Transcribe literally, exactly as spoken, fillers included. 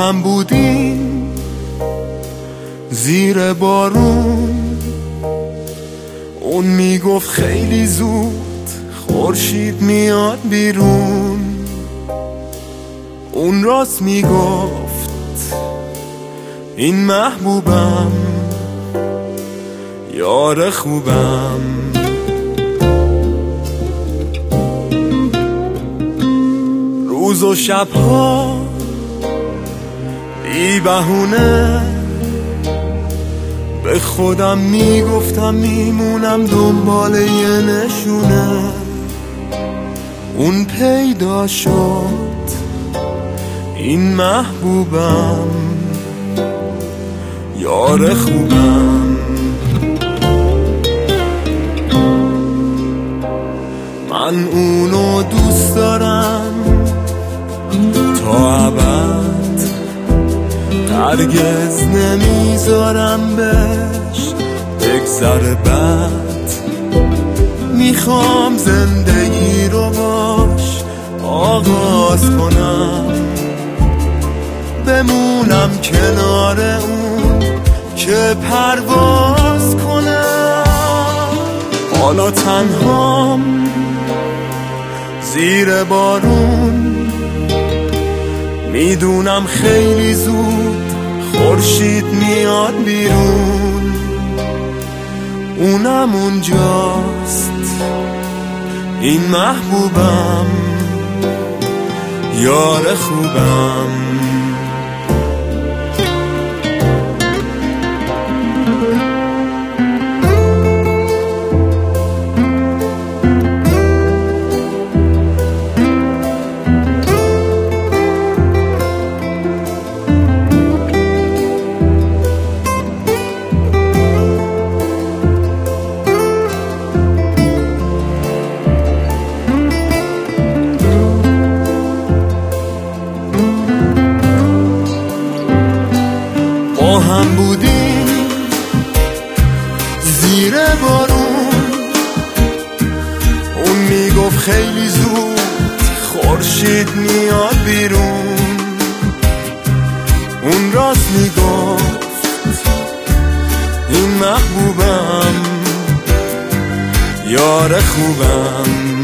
هم بودیم زیر بارون، اون میگفت خیلی زود خورشید میاد بیرون. اون راست میگفت این محبوبم، یار خوبم. روز و شبها بی بهونه به خودم میگفتم میمونم دنبال یه نشونه. اون پیدا شد این محبوبم، یار خوبم. من اونو دوست دارم تا ابد، هرگز نمیذارم بهش بگذره بد. میخوام زندگی رو باش آغاز کنم، بمونم کنار اون که پرواز کنم. حالا تنهام زیر بارون، میدونم خیلی زود خورشید میاد بیرون. اونم اونجاست این محبوبم، یار خوبم. ما هم بودیم زیر بارون، اون میگفت خیلی زود خورشید میاد بیرون. اون راست میگفت این محبوبم، یار خوبم.